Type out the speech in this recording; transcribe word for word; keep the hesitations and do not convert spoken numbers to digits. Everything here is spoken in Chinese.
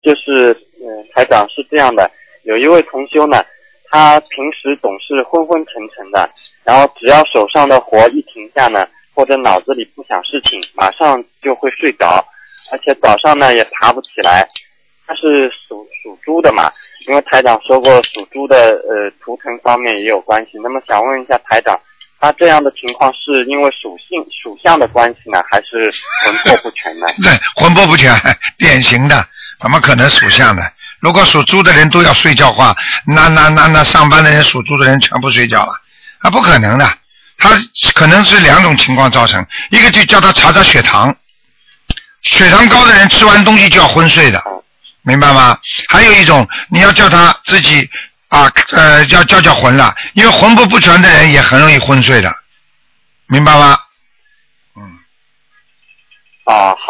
就是嗯、呃，台长是这样的，有一位同修呢，他平时总是昏昏沉沉的，然后只要手上的活一停下呢，或者脑子里不想事情，马上就会睡着，而且早上呢也爬不起来。他是属属猪的嘛，因为台长说过属猪的呃图腾方面也有关系。那么想问一下台长，他这样的情况是因为属性属相的关系呢，还是魂魄不全呢？ 对，魂魄不全，典型的，怎么可能属相的？如果属猪的人都要睡觉的话，那那那那上班的人属猪的人全部睡觉了，啊，不可能的。他可能是两种情况造成，一个就叫他查查血糖，血糖高的人吃完东西就要昏睡的。明白吗？还有一种，你要叫他自己啊，呃，要叫叫魂了，因为魂魄不全的人也很容易昏睡的，明白吗？嗯。 啊。